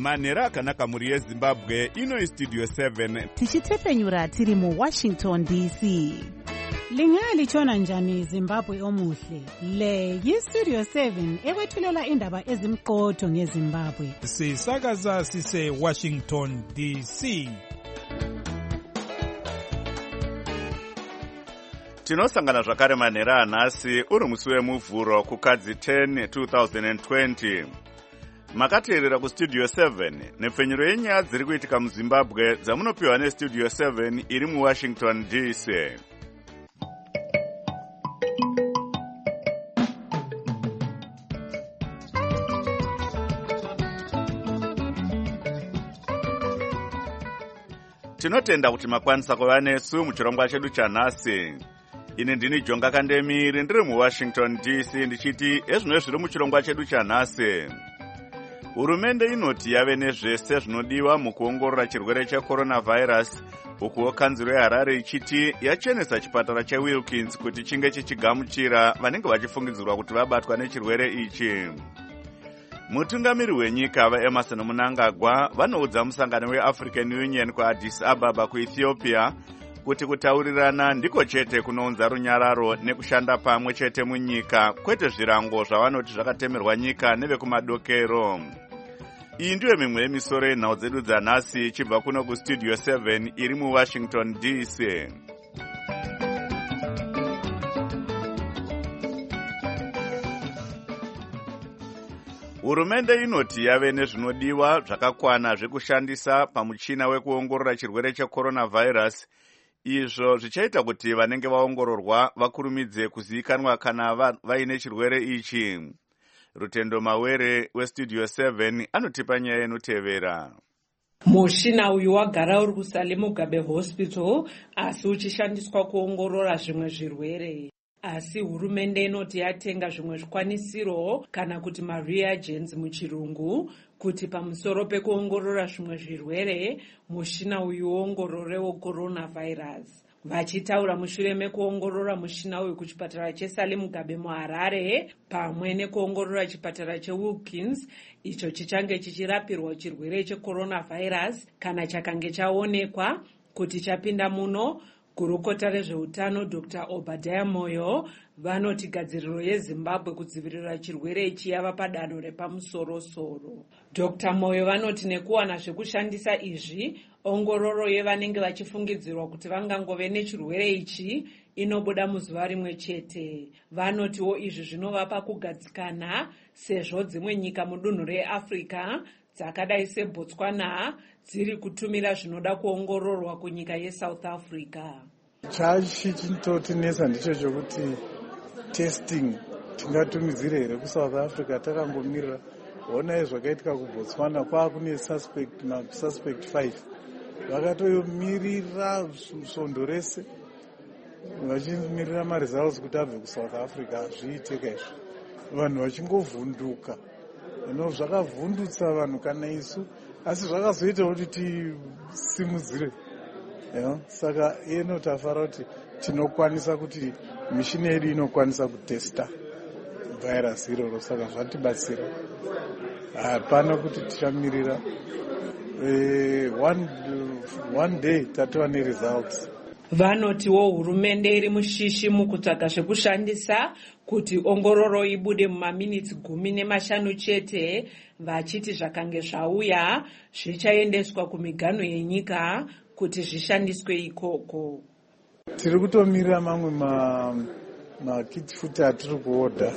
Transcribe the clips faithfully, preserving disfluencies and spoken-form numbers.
Manhero akanaka muri yeZimbabwe, ino Studio seven. Tichitefenyura tiri mu Washington D C. Lingalitshona njani Zimbabwe omuhle? Le yiStudio seven ekwethulela indaba ezimqotho ngeZimbabwe. Sisakaza sise Washington D C. Tinosangana zvakare manhero anhasi uri musi wemuvhuro kukadzi ten twenty twenty. Makateerera kuStudio seven nepfenyuro yenyaya dziri kuitika muZimbabwe dzamunopiwa neStudio seven iri muWashington D C. Tinotenda kuti makwanisa kuva nesu muchirongwa chedu chanhasi. Ine ndini Jonga Kandemiri ndiri muWashington D C ndichiti ezvino zviri muchirongwa chedu chanhasi. Hurumende inoti yave nezvese zvinodiwa mukuongorora chirwere cheCoronavirus, ukuwo kanzuro yeHarare ichiti yachenesa chipatara cheWilkins kuti chinge chichigamuchira vanenge vachifungidzirwa kuti vabatwa nechirwere ichi. Mutungamiri wenyika vaEmerson Mnangagwa vanoudza musangano weAfrican Union kuAddis Ababa kuEthiopia kuti kutaurirana ndiko chete kunounza runyararo nekushanda pamwe chete munyika, kwete zvirango zvavanoti zvakatemerwa nyika nevekumadokero. Iyi ndiyo mimwe yemisoro yenhau dzedu dzanhasi ichibva kuno kuStudio seven iri muWashington D C. Hurumende inoti yave nezvinodiwa zvakakwana zvekushandisa pamuchina wekuongorora chirwere cheCoronavirus, izvo zvichaita kuti vanenge vaongororwa vakurumidze kuzivikanwa kana vaine chirwere ichi. Rutendo Mawere weStudio seven anotipa nyaya inotevera. Mushina uyu wagara uri kuSalem Mugabe Hospital asi uchishandiswa kuongorora zvimwe zvirwere. Asi hurumende inoti yatenga zvimwe zvikwanisiro kana kuti ma-reagents muchirungu kuti pamusoro pekuongorora zvimwe zvirwere mushina uyu uongororewo coronavirus. Vachitaura mushure mekuongorora mushina uyu kuchipatara cheSalem Mugabe muHarare pamwe nekuongorora chipatara cheWilkins icho chichange chichirapirwa chirwere checoronavirus kana chakange chaonekwa kuti chapinda muno. Gurukota rezveutano Doctor Obadiah Moyo vanoti gadziriro yeZimbabwe kudzivirira chirwere ichi yava padanho repamusoro-soro. Doctor Moyo vanoti nekuwana zvekushandisa izvi, ongororo yevanenge vachifungidzirwa kuti vangangove nechirwere ichi inobuda muzuva rimwe chete. Vanotiwo izvi zvinovapa kugadzikana sezvo dzimwe nyika mudunhu reAfrica dzakadai seBotswana dziri kutumira zvinoda kuongororwa kunyika yeSouth Africa. Chachitotinesa ndicho chokuti testing tingatumidzire here kuSouth Africa takangomirira. Ona zvakaitika kuBotswana kwaakune suspect na suspect five. Vakatomirira svondo rese vachimirira ma-results kuti abve kuSouth Africa zviiteka izvo. Vanhu vachingovhunduka. Ino zvakavhundutsa vanhu kana isu, asi zvakazoita kuti tisimudzire. Yeah. Saka ino tafara kuti tinokwanisa kuti mishini yedu inokwanisa kutesta virus iroro, saka zvatibatsira. Hapana kuti tichamirira. Uh, one, uh, one day tatova neresults. Vanotiwo hurumende iri mushishi mukutsvaga zvekushandisa kuti ongororo ibude mumaminitsi gumi nemashanu chete, vachiti zvakange zvauya zvichaendeswa kumiganho yenyika kuti zvishandiswe ikoko. Tiri kutomirira mamwe ma makiti futi atiri kuoda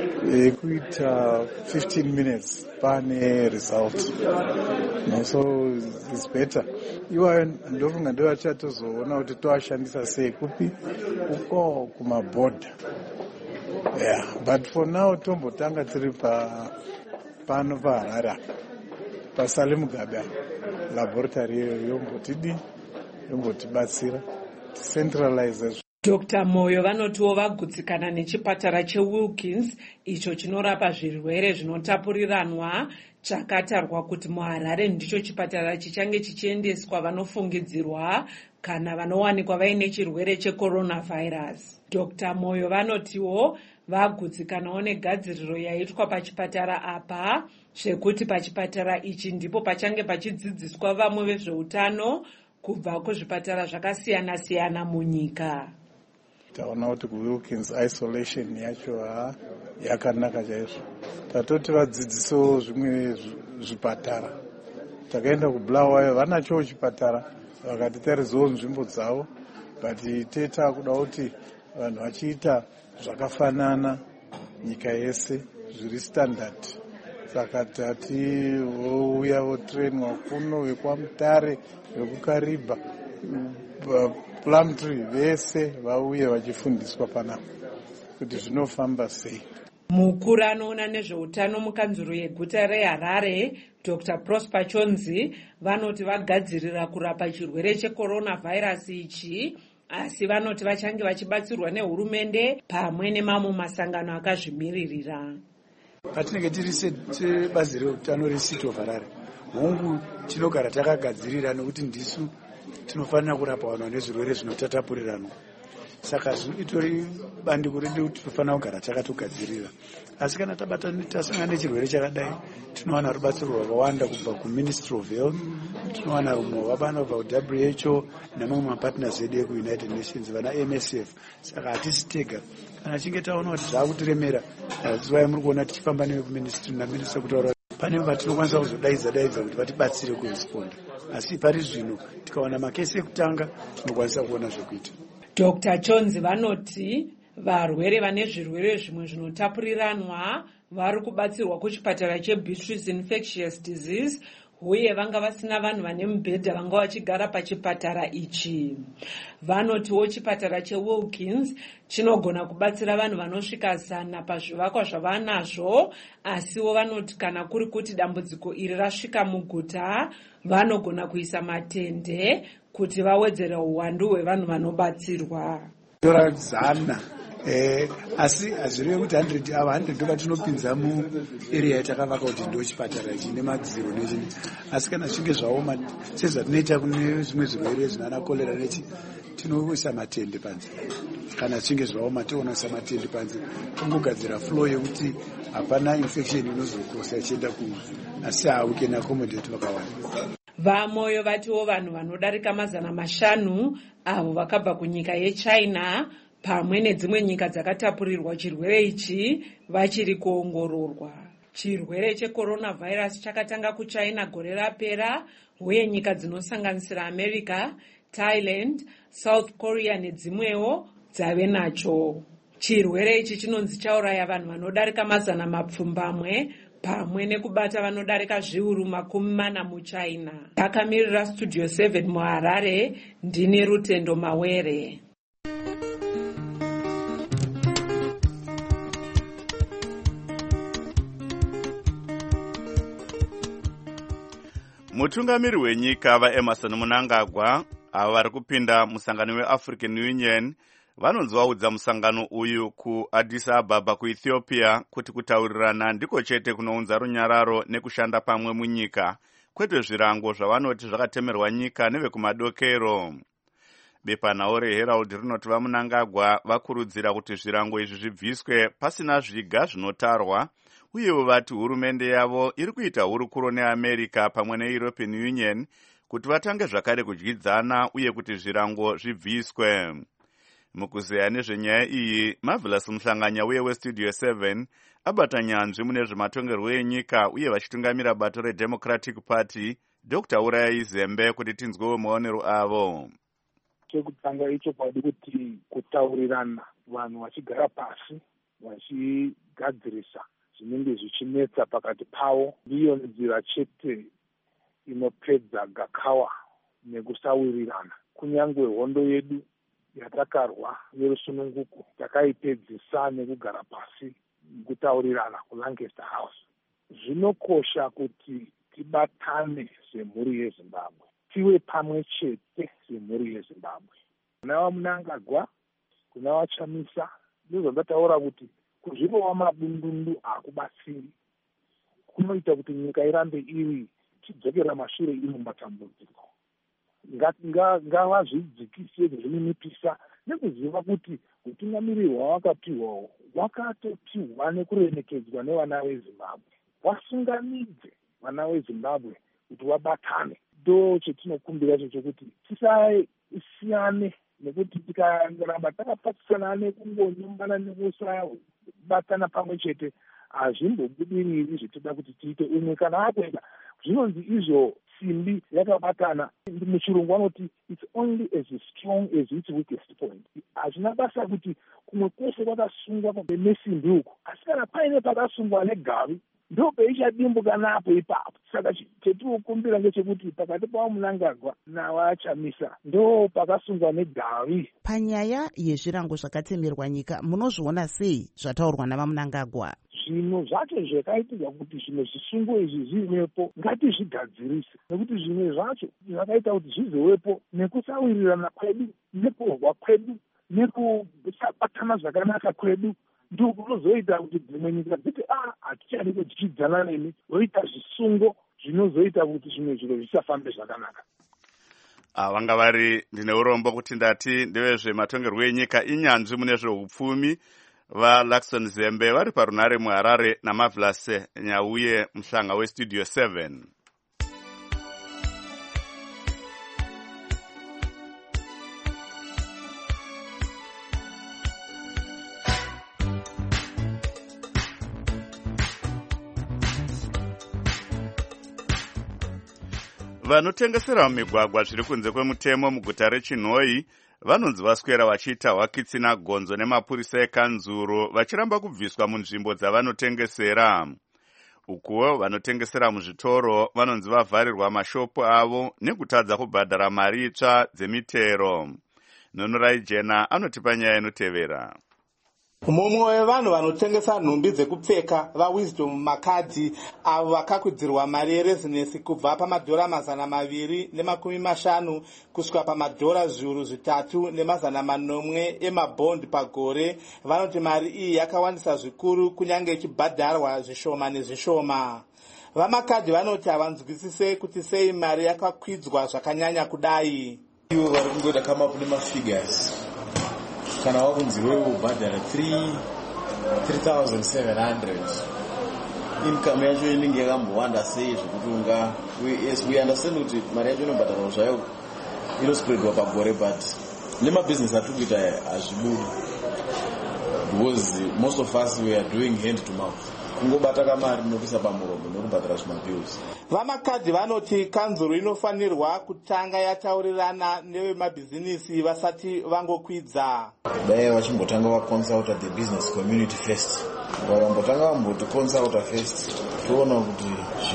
ekuita fifteen minutes pane result. No, so it's better. Iwayo ndofunga ndo vachatozoona kuti toashandisa sei kupi uko kumabhodha. Yeah, but for now tombotanga tiri pa pano paHarare paSalem Mugabe laboratory yombotidi yombotibatsira centralize. Doctor Moyo vanotiwo vagutsikana nechipatara cheWilkins icho chinorapa zvirwere zvinotapuriranwa chakatarwa kuti muHarare ndicho chipatara chichange chichiendeswa vanofungidzirwa kana vanowanikwa vaine chirwere checoronavirus. Dr Moyo vanotiwo vagutsikanawo negadziriro yaitwa pachipatara apa, zvekuti pachipatara ichi ndipo pachange pachidzidziswa vamwe vezveutano kubva kuzvipatara zvakasiyana siyana munyika. Taona kuti kuWilkins isolation yacho ha yakanaka chaizvo. Tatoti vadzidziso zvimwe zvipatara. Takaenda kuBulawayo vanacho chipatara vakatitarizawo nzvimbo dzavo, but teta kuda kuti vanhu vachiita zvakafanana nyika yese zviri standard. Saka tati vouya votrainwa kuno vekwaMutare vekuKariba Plumtree vese vauye vachifundiswa panapa kuti zvinofamba sei. Mukuru anoona nezveutano mukanzuro yeguta reHarare, Dr Prosper Chonzi, vanoti vagadzirira kurapa chirwere checoronavirus ichi, asi vanoti vachange vachibatsirwa nehurumende pamwe nemamwe masangano akazvimiririra. Patinenge tiri sebazi reutano reCity of Harare, hongu tinogara takagadzirira nekuti ndisu tinofanira kurapa vanhu vane zvirwere zvinotatapurirana. Saka itori bandiko redu kuti tinofanira kugara takatogadzirira. Asi kana tabatana tasangana nechirwere chakadai, tinowana rubatsiro rwakawanda kubva kuMinistry of Health, tinowana rumwe wabana kubva kuW H O namamwe mapartners edu ekuUnited Nations, vana M S F. Saka hatisi tega. Kana chinge taona kuti zvakutiremera, zvai muri kuona tichifamba nekuMinistry naMinistry kutaura pane vatinokwanisa kuzodaidza daidza kuti vatibatsire kuresponda. Asi pari zvino tikaona makesi ekutanga tinokwanisa kuona zvekuita. Dr Chonzi vanoti varwere vane zvirwere zvimwe zvinotapuriranwa vari kubatsirwa kuchipatara cheBeatrice Infectious Disease, uye vanga vasina vanhu vane mubhedha vanga vachigara pachipatara ichi. Vanotiwo chipatara cheWilkins chinogona kubatsira vanhu vanosvika zana pazvivakwa zvavanazvo, asiwo vanoti kana kuri kuti dambudziko iri rasvika muguta, vanogona kuisa matende kuti vawedzere uwandu hwevanhu vanobatsirwa. Tora zana eh asi azvirevi kuti one hundred ava one hundred ndovatinopinza muarea yatakavaka kuti ndo chipatara ichi nemadziro nechini. Asi kana zvinge zvaoma sezvatinoita kune zvimwe zvirwere zvinana kolera nechi, tinoisa matende panze. Kana zvinge zvaoma tinoisa matende panze, tongogadzira floor yekuti hapana infection inozokosa ichienda kunhu, asi how we can accommodate vakawanda. Vamoyo vatiwo vanhu vanodarika mazana mashanu avo vakabva kunyika yeChina pamwe nedzimwe nyika dzakatapurirwa chirwere ichi vachiri kuongororwa. Chirwere checoronavirus chakatanga kuChina gore rapera, uye nyika dzinosanganisira America, Thailand, South Korea nedzimwewo dzave nacho. Chirwere ichi chinonzi chauraya vanhu vanodarika mazana mapfumbamwe pamwe nekubata vanodarika zviuru makumi mana muChina. Takamirira Studio seven muHarare, ndini Rutendo Mawere. Mutungamiri wenyika vaEmerson Mnangagwa ava vari kupinda musangano weAfrican Union vanonzwaudza musangano uyu kuAddis Ababa kuEthiopia kuti kutaurirana ndiko chete kunounza runyararo nekushanda pamwe munyika, kwete zvirango zvavanoti zvakatemerwa nyika nevekumadokero. Bepanhau reHerald rinoti vaMnangagwa vakurudzira kuti zvirango izvi zvibviswe pasina zviga zvinotarwa, uyewo vati hurumende yavo iri kuita hurukuro neAmerica pamwe neEuropean Union kuti vatange zvakare kudyidzana uye kuti zvirango zvibviswe. Mukuzeya nezvenyaya iyi, Marvelous Muhlanganya uye weStudio seven abata nyanzvi mune zvematongerwo enyika uye vachitungamira bato reDemocratic Party, Doctor Uraya Zembe, kuti tinzwewo maonero avo. Chekutanga icho padi kuti kutaurirana, vanhu vachigara pasi vachigadzirisa zvinenge zvichinetsa pakati pavo, ndiyo nzira chete inopedza gakawa nekusawirirana. Kunyangwe hondo yedu yatakarwa nerusununguko takaipedzisa nekugara pasi kutaurirana kuLancaster House. Zvinokosha kuti tibatane semhuri yeZimbabwe, tive pamwe chete semhuri yeZimbabwe. Kuna vaMnangagwa, kuna vaChamisa, ndizvo ndataura kuti kuzvirowa mabundundu akubatsiri, kunoita kuti nyika irambe iri chidzokera mashure iri mumatambudziko. ngavazvidzikise zvininipisa nekuziva kuti utungamiriri hwawakapiwawo wakatopiwa nekuremekedzwa nevana vezimbabwe. Wasunganidze vana vezimbabwe kuti vabatane. Ndo chetinokumbira cho chokuti tisasiyane, nekuti tikaramba takapatisana nekungonyumbana nekusabatana pamwe chete hazvimbobudiriri zvitoda kuti tiite umwe kana apenda. Zvinonzi izvo simbi yakabatana, muchirungu vanoti it's only as strong as its weakest point. Hazvina basa kuti kumwe kwese kwakasungwa nesimbi uku, asi kana paine pakasungwa negavi ndo peichadimbuka napo ipapo. Saka chetinokumbira ngechekuti pakati paMnangagwa nawaChamisa ndo pakasungwa negavi. Panyaya yezvirango zvakatemerwa nyika, munozviona sei zvataurwa navaMnangagwa? Zvinhu zvacho zvakaitika kuti zvimwe zvisungo izvi zvivepo ngatizvigadzirise, nekuti zvimwe zvacho zvakaita kuti zvizovepo nekusawirirana kwedu, nekurwa kwedu, nekusabatana zvakanaka kwedu, ndiko kunozoita kuti dzimwe nyika dziti a hatichadi kudyidzana nemi, voita zvisungo zvinozoita kuti zvimwe zviro zvisafambe zvakanaka. Vanga vari ndine urombo kuti ndati ndevezvematongerwo enyika inyanzvi mune zveupfumi vaLaxton Zembe vari parunare muHarare naMavlas Nyauye muhlanga weStudio seven. Vanotengesera mumigwagwa zviri kunze kwemutemo muguta reChinhoyi vanonzi vaswera vachiita hwakitsina gonzo nemapurisa ekanzuru vachiramba kubviswa munzvimbo dzavanotengesera. Ukuwo vanotengesera muzvitoro vanonzi vavharirwa mashopu avo nekutadza kubhadhara mari itsva dzemitero. Nonorai Jena anotipa nyaya inotevera. Mumwe wevanhu vanotengesa nhumbi dzekupfeka vaWisdom Makadhi avo vakakwidzirwa mari yerezinesi kubva pamadhora mazana maviri nemakumi mashanu kusvika pamadhora zviuru zvitatu nemazana manomwe emabhondi pagore, vanoti mari iyi yakawandisa zvikuru kunyange ichibhadharwa zvishoma nezvishoma. VaMakadhi vanoti havanzwisise kuti sei mari yakakwidzwa zvakanyanya kudai. Ivo vari kungoda come up nemafigures. Kana wakunzi wewe ubhadhara three thousand seven hundred, income yacho inenge yakambowanda sei zvekuti unga yes we understand kuti mari yacho inobhadharwa zvayo inospreadwa pagore, but nemabusiness atiri kuita hazvibudi because most of us we are doing hand to mouth, kungobata kamari nokuisa pamuromo nokubhadhara zvimabhills. VaMakadhi vanoti kanzuru inofanirwa kutanga yataurirana nevemabhizinisi vasati vangokwidza. Dai vachimbotanga vaconsulta the business community first, vakambotanga vamboti consulta first, toona kuti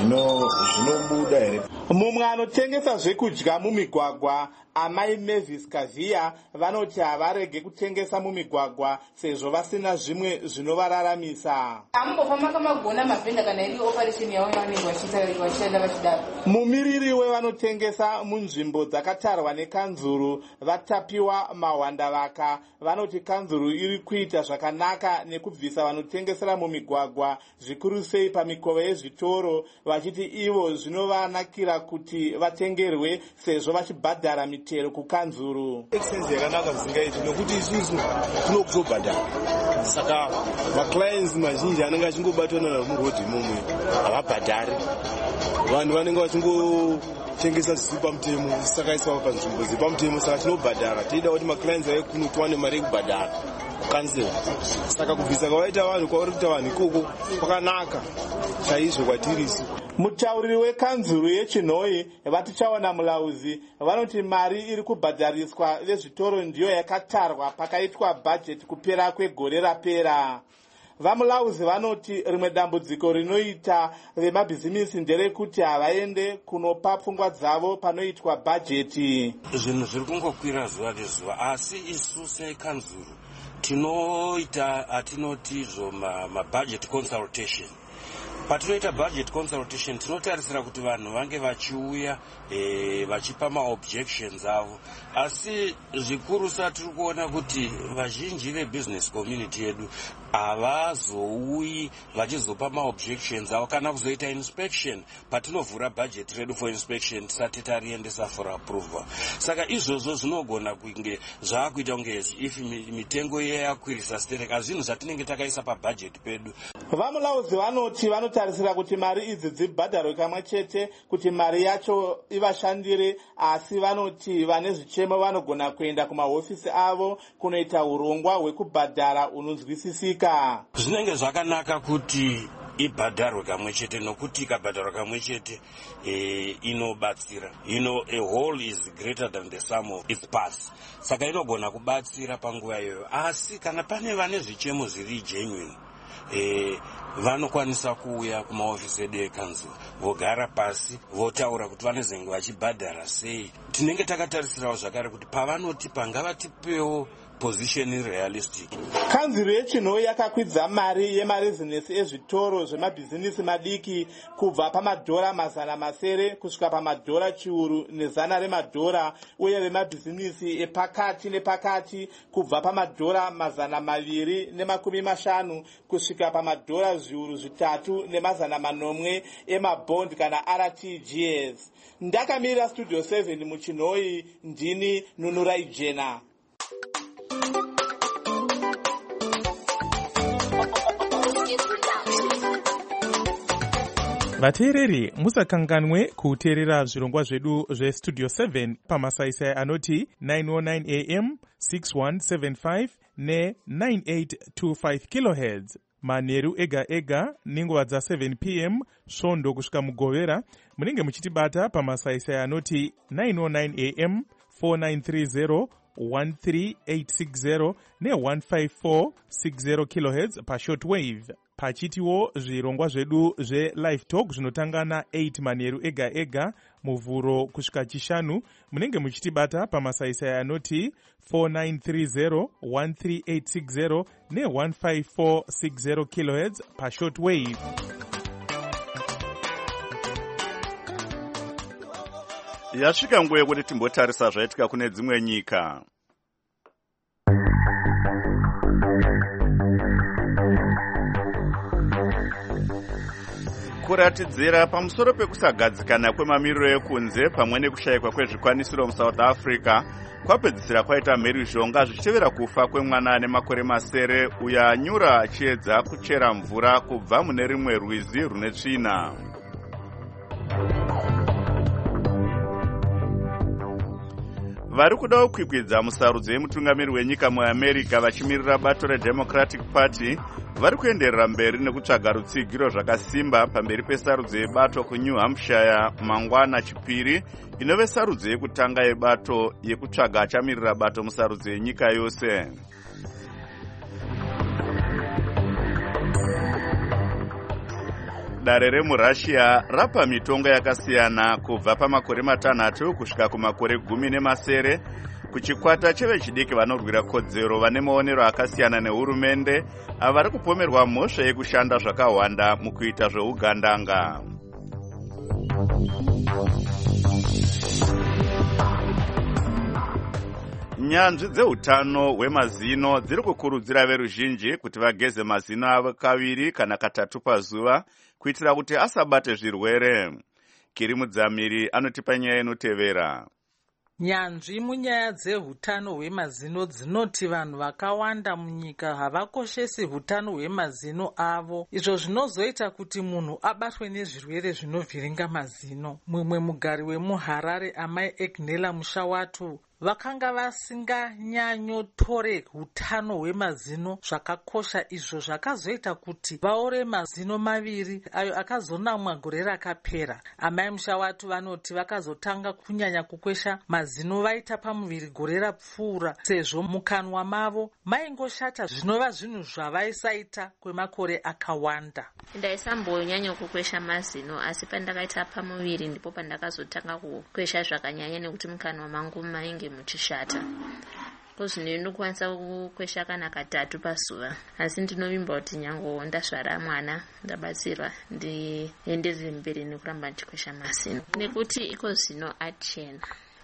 zvinobuda here. Mumwe anotengesa zvekudya mumigwagwa, Amai Mavis Kavia, vanoti havarege kutengesa mumigwagwa sezvo vasina zvimwe zvinovararamisa. Ambofamba kamagona mavhenda kana iri operation yawo yavanenge vachiita vachidaro. Mumiriri wevanotengesa munzvimbo dzakatarwa nekanzuru Vatapiwa Mahwandavaka vanoti kanzuru iri kuita zvakanaka nekubvisa vanotengesera mumigwagwa zvikuru sei pamikova yezvitoro, vachiti ivo zvinovanakira kuti vatengerwe sezvo vachibhadhara mitero kukanzuru. Expense yakanaka zvingaiti nokuti isusu tinokuzobhadhara, saka maclients mazhinji anenge achingobatana namurodhi momwe havabhadhari, vanhu vanenge vachingotengesa zvisiri pamutemo zvisakaiswa panzvimbo dzepamutemo, saka tinobhadhara teida kuti maclients ave kuno tiwane mari yekubhadhara kukansel. Saka kubvisa kwavaita vanhu kwauri kuita vanhu ikoko kwakanaka chaizvo kwatirisu. Mutauriri wekanzuru yeChinhoyi Vatichaona Mulauzi vanoti mari iri kubhadhariswa vezvitoro ndiyo yakatarwa pakaitwa bhajeti kupera kwegore rapera. VaMulauzi vanoti rimwe dambudziko rinoita vemabhizimisi nderekuti havaende kunopa pfungwa dzavo panoitwa bhajeti. Zvinhu zviri kungokwira zuva nezuva, asi isu sekanzuru tinoita atinotizvo mabudget consultation. Patinoita budget consultation tinotarisira kuti vanhu vange vachiuya e, vachipa maobjections avo, asi zvikuru sa tiri kuona kuti vazhinji vebusiness community yedu havazouyi vachizopa maobjections avo kana kuzoita inspection patinovhura bhajeti redu for inspection tisati tariendesa for approval. Saka izvozvo zvinogona kunge zvaakuita kunge if mitengo iye yakwirisa stereka zvinhu zvatinenge takaisa pabhajeti pedu. Vamulauzi vanoti vanotarisira kuti mari idzi dzibhadharwe kamwe chete kuti mari yacho ivashandire, asi vanoti vane zvichemo vanogona kuenda kumahofisi avo kunoita urongwa hwekubhadhara unonzwisisika. Zvinenge zvakanaka kuti ibhadharwe kamwe chete nokuti ikabhadharwa kamwe chete eh, inobatsira. You know, a whole is greater than the sum of its parts. Saka inogona kubatsira panguva iyoyo. Asi kana pane vane zvichemo zviri genuine, eh, vanokwanisa kuuya kumahofisi edu ekanzuru vogara pasi votaura kuti vanozenge vachibhadhara sei. Tinenge takatarisirawo zvakare kuti pavanoti pangavatipewo position realistic. Kanzuru yechinhoi yakakwidza mari yemarezinesi ezvitoro zvemabhizinisi madiki kubva pamadhora mazana masere kusvika pamadhora chiuru nezana remadhora, uye vemabhizinisi epakati nepakati kubva pamadhora mazana maviri nemakumi mashanu kusvika pamadhora zviuru zvitatu nemazana manomwe emabond kana R T G S. Ndakamirira Studio seven muchinhoi, ndini Nunurai Jena. Vateereri, musakanganwe kuteerera zvirongwa zvedu zvestudio seven pamasaisai anoti nine oh nine A M, six one seven five ne nine eight two five kilohertz manheru ega ega nenguva dza seven p m svondo kusvika mugovera. Munenge muchitibata pamasaisai anoti nine oh nine A M, four nine three zero one three eight six zero ne one five four six zero kilohertz pashortwave. Pachitiwo zvirongwa zvedu zve-live talk zvinotanga na eight manheru ega ega muvhuro kusvika chishanu. Munenge muchitibata pamasaisai anoti four nine three zero one three eight six zero ne one five four six zero kilohertz pashortwave. Yasvika nguva yekuti timbotarisa zvaitika kune dzimwe nyika. Kuratidzira pamusoro pekusagadzikana kwemamiriro ekunze pamwe nekushayikwa kwezvikwanisiro muSouth Africa kwapedzisira kwaita mhirizhonga zvichitevera kufa kwemwana nemakore masere uyo anyura achiedza kuchera mvura kubva mune rimwe rwizi rune tsvina. Vari kuda kukwikwidza musarudzo yemutungamiri wenyika muAmerica vachimirira bato reDemocratic Party vari kuenderera mberi nekutsvaga rutsigiro zvakasimba pamberi pesarudzo yebato kuNew Hampshire mangwana chipiri, inove sarudzo yekutanga yebato yekutsvaga achamirira bato musarudzo yenyika yose. Dare remuRussia rapa mitongo yakasiyana kubva pamakore matanhatu kusvika kumakore gumi nemasere kuchikwata chevechidiki vanorwira kodzero vane maonero akasiyana nehurumende ava vari kupomerwa mhosva yekushanda zvakawanda mukuita zveugandanga. Nyanzvi dzeutano hwemazino dziri kukurudzira veruzhinji kuti vageze mazino avo kaviri kana katatu pazuva kuitira kuti asabate zvirwere. Kiri Mudzamiri anotipa nyaya inotevera. Nyanzvi munyaya dzehutano hwemazino dzinoti vanhu vakawanda munyika havakoshesi hutano hwemazino avo, izvo zvinozoita kuti munhu abatwe nezvirwere zvinovhiringa mazino. Mumwe mugari wemuHarare, amai Egnela Mushawatu, vakanga vasinganyanyotore hutano hwemazino zvakakosha, izvo zvakazoita kuti vaore mazino maviri ayo akazonamwa gore rakapera. Amai Mushawatu vanoti vakazotanga kunyanya kukwesha mazino vaita pamuviri gore rapfuura, sezvo mukanwa mavo maingoshata zvinova zvinhu zvavaisaita kwemakore akawanda. Ndaisambonyanya kukwesha mazino, asi pandakaita pamuviri ndipo pandakazotanga kukwesha zvakanyanya nekuti mukanwa mangu mainge muchishata. Kozvino ndinokwanisa kukwesha kana katatu pazuva, asi ndinovimba kuti nyango ndasvara mwana ndabatsirwa ndienderere mberi nekuramba ndichikwesha mazino nekuti iko zino achena.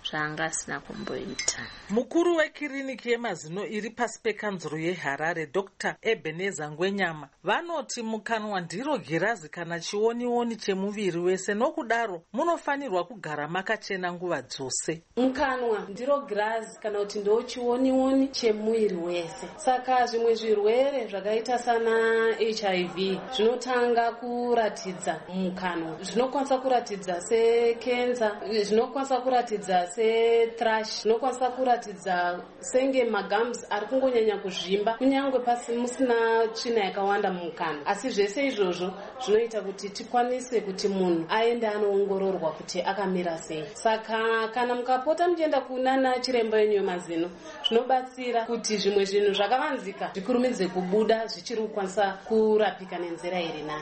zvaanga asina kumboita. Mukuru wekiriniki yemazino iri pasi pekanzuro yeHarare, Dr Ebeneza Ngwenyama, vanoti mukanwa ndiro girazi kana chionioni chemuviri wese, nokudaro munofanirwa kugara makachena nguva dzose. Mukanwa ndiro girazi kana kuti ndo chionioni chemuviri wese. Saka zvimwe zvirwere zvakaita sana H I V zvinotanga kuratidza mukanwa. Zvinokwanisa kuratidza sekenza, zvinokwanisa kuratidza sethrush, zvinokwanisa kuratidza senge magums ari kungonyanya kuzvimba kunyangwe pasi musina tsvina yakawanda mumukanwa. Asi zvese izvozvo zvinoita kuti tikwanise kuti munhu aende anoongororwa kuti akamira sei. Saka kana mukapota muchienda kunana chiremba wenyu wemazino, zvinobatsira kuti zvimwe zvinhu zvakavanzika zvikurumidze kubuda zvichiri kukwanisa kurapika nenzira iri nani.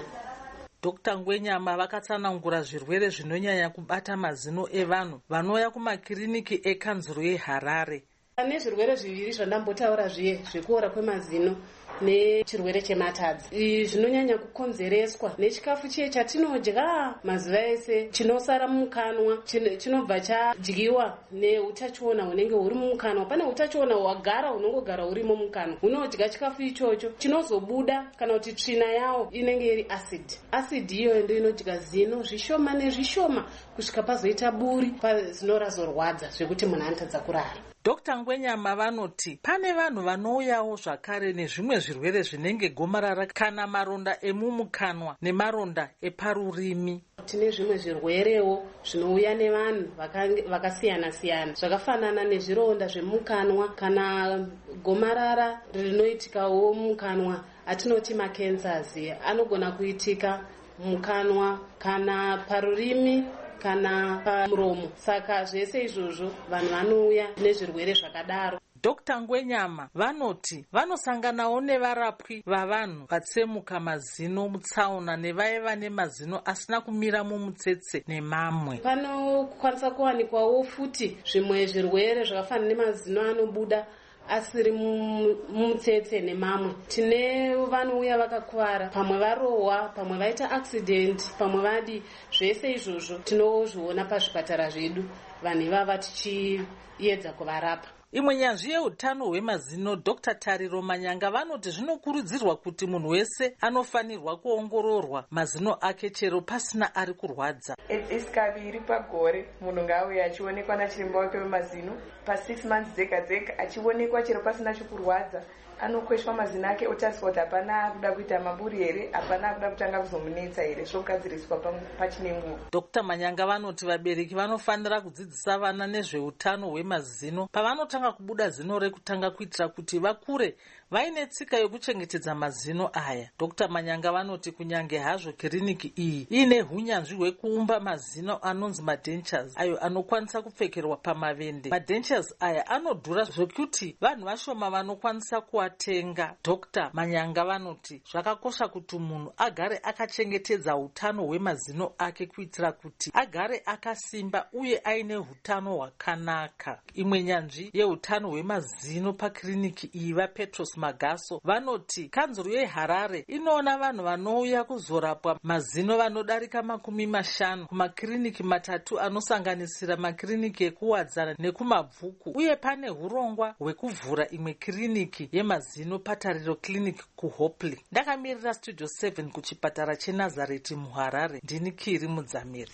Dr Ngwenyama vakatsanangura zvirwere zvinonyanya kubata mazino evanhu vanouya kumakiriniki ekanzuro yeHarare. Pane zvirwere zviviri zvandambotaura zviye zvekuora kwemazino nechirwere chematadzi. Zvinonyanya kukonzereswa nechikafu chiye chatinodya mazuva ese chinosara mumukanwa, chinobva chadyiwa neutachiona hunenge huri mumukanwa. Pane utachiona hwagara hunongogara hurimo mumukanwa, hunodya chikafu ichocho chinozobuda kana kuti tsvina yawo inenge iri acid. Acid iyoyo ndio inodya zino zvishoma nezvishoma kusvika pazoita buri pazino razorwadza zvekuti munhu anotadza kurara. Dr Ngwenyama vanoti pane vanhu vanouyawo zvakare nezvimwe zvirwere zvinenge gomarara kana maronda emumukanwa nemaronda eparurimi. Tine zvimwe zvirwerewo zvinouya nevanhu vakasiyana siyana zvakafanana nezvironda zvemukanwa kana gomarara rinoitikawo mukanwa atinoti macancers. Anogona kuitika mukanwa kana parurimi kana pamuromo. Saka zvese izvozvo vanhu vanouya nezvirwere zvakadaro. Dr Ngwenyama vanoti vanosanganawo nevarapwi vavanhu vatsemuka mazino mutsaona nevaiva nemazino asina kumira mumutsetse nemamwe. Panokwanisa kuwanikwawo futi zvimwe zvirwere zvakafanana nemazino anobuda asiri mumutsetse nemamwe. Tine vanouya vakakuvara, pamwe varohwa, pamwe vaita accident, pamwe vadi. Zvese izvozvo tinozviona pazvipatara zvedu, vanhu ivava tichiedza kuvarapa. Imwe nyanzvi yeutano hwemazino Dr Tariro Manyanga vanoti zvinokurudzirwa kuti munhu wese anofanirwa kuongororwa mazino ake chero pasina ari kurwadza. Etsisi kaviri pagore munhu ngauye achionekwa nachiremba wake wemazino, pa six months dzega dzega achionekwa chero pasina chikurwadza. Anokweshwa mazino ake otariswa kuti hapana kuda kuita maburi here, hapana kuda kutanga kuzomunetsa here, zvogadziriswa pachine nguva. Dr Manyanga vanoti vabereki vanofanira kudzidzisa vana nezveutano hwemazino pavanotanga kubuda zino rekutanga kuitira kuti vakure vaine tsika yokuchengetedza mazino aya. Dr Manyanga vanoti kunyange hazvo kiriniki iyi ine hunyanzvi hwekuumba mazino anonzi madentures ayo anokwanisa kupfekerwa pamavende. Madentures aya anodhura zvekuti vanhu vashoma vanokwanisa kuatenga. Dr Manyanga vanoti zvakakosha kuti munhu agare akachengetedza utano hwemazino ake kuitira kuti agare akasimba uye aine hutano hwakanaka. Imwe nyanzvi yeutano hwemazino pakiriniki iyi vaPetros Magaso vanoti kanzuro yeHarare inoona vanhu vanouya kuzorapwa mazino vanodarika makumi mashanu kumakiriniki matatu anosanganisira makiriniki ekuwadzana nekumabvuku, uye pane hurongwa hwekuvhura imwe kiriniki yemazino patariro clinic kuHopley. Ndakamirira Studio seven kuchipatara cheNazareti muHarare. Ndini Kiri Mudzamiri.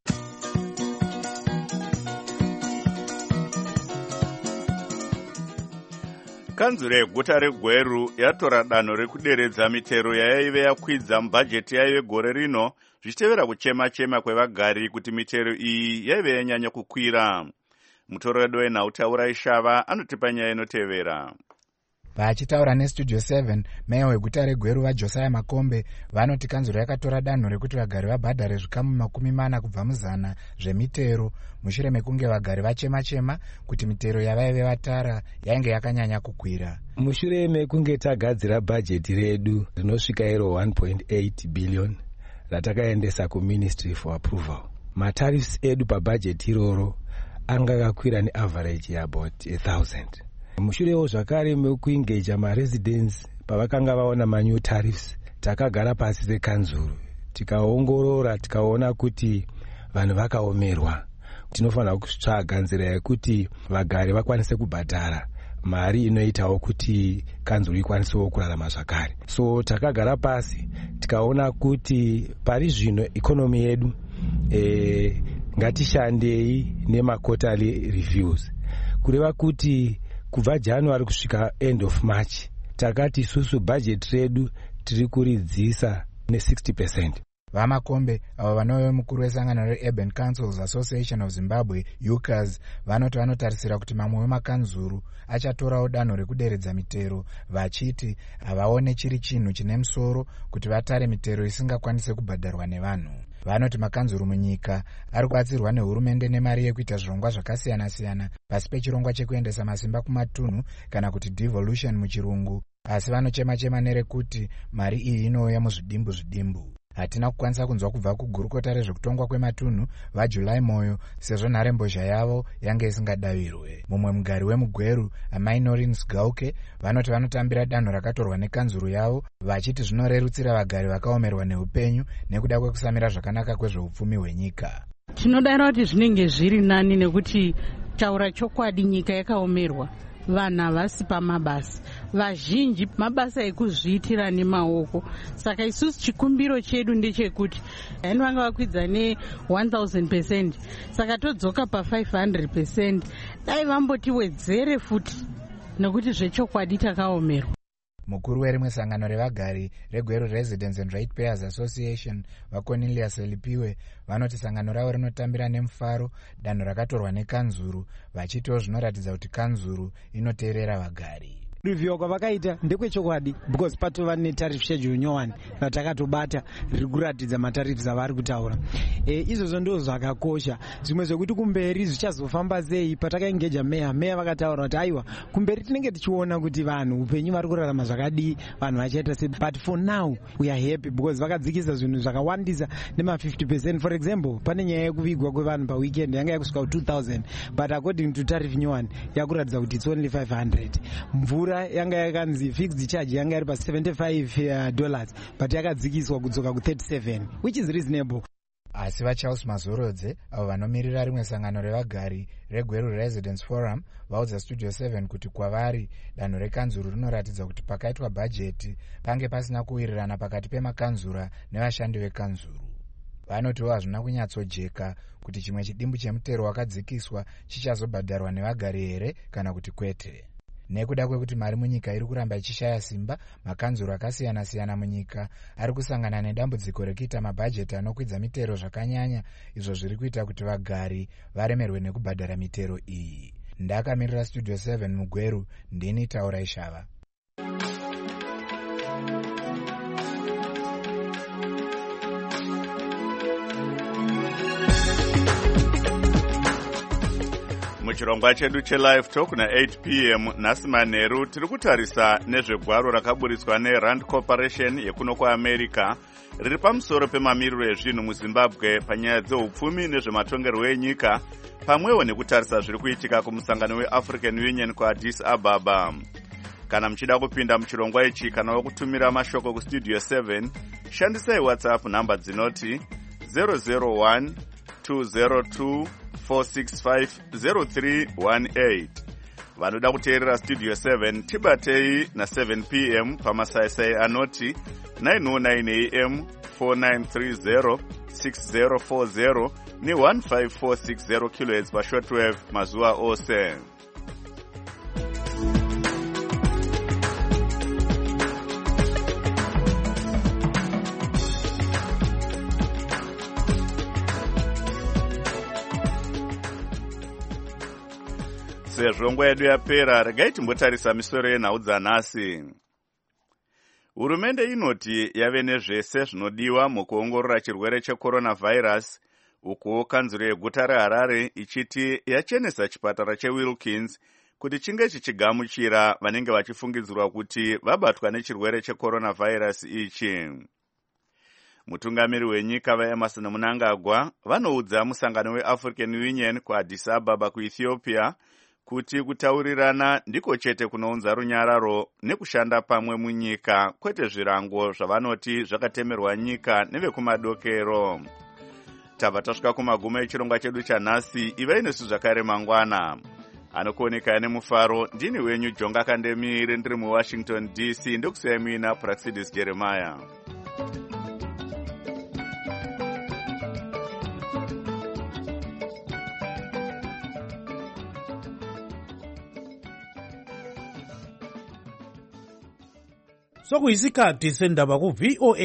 Kanzuro yeguta reGweru yatora danho rekuderedza mitero yaive yakwidza mubhajeti yayo gore rino zvichitevera kuchema-chema kwevagari kuti mitero iyi yaive yanyanya kukwira. Mutoredo wenhauta Shava anotipa nyaya inotevera. Vachitaura neStudio seven, meya weguta reGweru vaJosiah Makombe vanoti kanzuro yakatora danho rekuti vagari vabhadhare zvikamu makumi mana kubva muzana zvemitero mushure mekunge vagari vachema-chema kuti mitero yavaive vatara yainge yakanyanya kukwira. Mushure mekunge tagadzira bhajeti redu rinosvika iro one point eight billion ratakaendesa kuMinistry for approval, matarifs edu pabhajeti iroro anga akakwira neaverage yabout a thousand. Mushurewo zvakare mekuingeja maresidents pavakanga vaona manew tariffs, takagara pasi sekanzuro tikaongorora tikaona kuti vanhu vakaomerwa tinofanira kutsvaga nzira yekuti vagari vakwanise kubhadhara mari inoitawo kuti kanzuru ikwanisewo kurarama zvakare. So takagara pasi tikaona kuti pari zvino ikonomi yedu e, ngatishandei nemaquarterly reviews, kureva kuti kubva January kusvika end of March takati isusu budget redu tiri kuridzisa ne sixty percent. Vamakombe avo vanove mukuru wesangano reUrban Councils Association of Zimbabwe U C A S vanoti vanotarisira kuti mamwe wemakanzuru achatorawo danho rekuderedza mitero, vachiti havaone chiri chinhu chine musoro kuti vatare mitero isingakwanise kubhadharwa nevanhu. Vanoti makanzuru munyika ari kubatsirwa nehurumende nemari yekuita zvirongwa zvakasiyana-siyana pasi pechirongwa chekuendesa masimba kumatunhu kana kuti devolution muchirungu, asi vanochema-chema nerekuti mari iyi inouya muzvidimbu zvidimbu. Hatina kukwanisa kunzwa kubva kugurukota rezvekutongwa kwematunhu vaJuly Moyo sezvo nharembozha yavo yange isingadavirwe. Mumwe mugari wemugweru Amai Norins Gauke vanoti vanotambira danho rakatorwa nekanzuru yavo, vachiti zvinorerutsira vagari vakaomerwa neupenyu nekuda kwekusamira zvakanaka kwezveupfumi hwenyika. Tinodaro kuti zvinenge zviri nani nekuti taura chokwadi nyika yakaomerwa. Vanhu havasi pamabasa, vazhinji mabasa ekuzviitira nemaoko. Saka isusu chikumbiro chedu ndechekuti yani vanga vakwidza ne one thousand percent, saka todzoka pa five hundred percent, dai vambotiwedzere futi nekuti zvechokwadi takaomerwa. Mukuru werimwe sangano revagari reGweru Residents and Ratepayers Association vaCornelius Elipiwe vanoti sangano ravo rinotambira nemufaro danho rakatorwa nekanzuru, vachitiwo zvinoratidza kuti kanzuru inoteerera vagari. Review kwavakaita ndekwechokwadi because patova netariff schedule nyowani ratakatobata riri kuratidza matarifs avari kutaura. E, izvozvo ndizvo zvakakosha. Zvimwe zvekuti kumberi zvichazofamba sei, patakaengeja meya meya vakataura kuti aiwa kumberi tinenge tichiona kuti vanhu upenyu vari kurarama zvakadii, vanhu vachaita sei, but for now we are happy because vakadzikisa zvinhu zvakawandisa nema fifty percent. For example, pane nyaya yekuvigwa kwevanhu paweekend yanga yakusvika two thousand, but according to tariff nyowani yakuratidza kuti it's only five hundred. Mvura yanga yakanzi fixed charge yanga iri pa seventy-five dollars but yakadzikiswa kudzoka ku thirty-seven, which is reasonable. Asi vaCharles Mazorodze avo vanomirira rimwe sangano revagari reGweru Residents Forum vaudza Studio seven kuti kwavari danho rekanzuru rinoratidza kuti pakaitwa bhajeti pange pasina kuwirirana pakati pemakanzura nevashandi vekanzuru. Vanotiwo hazvina kunyatsojeka kuti chimwe chidimbu chemutero wakadzikiswa chichazobhadharwa nevagari here kana kuti kwete. Nekuda kwekuti mari munyika iri kuramba ichishaya simba, makanzuru akasiyana-siyana munyika ari kusangana nedambudziko rekuita mabhajeti anokwidza mitero zvakanyanya, izvo zviri kuita kuti vagari varemerwe nekubhadhara mitero iyi. Ndakamirira Studio seven mugweru, ndini Taura Ishava. Muchirongwa chedu chelive talk na eight p m nhasi manheru tiri kutarisa nezvegwaro rakaburitswa neRand Corporation yekuno kuAmerica riri pamusoro pemamiriro ezvinhu muZimbabwe panyaya dzeupfumi nezvematongerwo enyika, pamwewo nekutarisa zviri kuitika kumusangano weAfrican Union kuAddis Ababa. Kana muchida kupinda muchirongwa ichi kana wekutumira mashoko kustudio seven, shandisai WhatsApp namba dzinoti zero zero one two zero two four six five zero three one eight. Vanoda kuteerera Studio seven tibatei na seven p m pamasaisai anoti nine oh nine a m four nine three zero six zero four zero ni one five four six zero kilohertz pashortwave mazuva ose. Sezvo nguva yedu yapera, regai timbotarisa misoro yenhau dzanhasi. Hurumende inoti yave nezvese zvinodiwa mukuongorora chirwere checoronavirus, uko kanzuro yeguta reHarare ichiti yachenesa chipatara cheWilkins kuti chinge chichigamuchira vanenge vachifungidzirwa kuti vabatwa nechirwere checoronavirus ichi. Mutungamiri wenyika vaEmerson Mnangagwa vanoudza musangano weAfrican Union kuAddis Ababa kuEthiopia kuti kutaurirana ndiko chete kunounza runyararo nekushanda pamwe munyika, kwete zvirango zvavanoti zvakatemerwa nyika nevekumadokero. tabva tasvika kumagumo echirongwa chedu chanhasi. ivai nesu zvakare mangwana. Anokuoneka nemufaro ndini wenyu Jonga Kandemire ndiri muWashington D C ndokusiyai muina Praxidis Jeremiah. sokuyisikhathi sendaba ku-V O A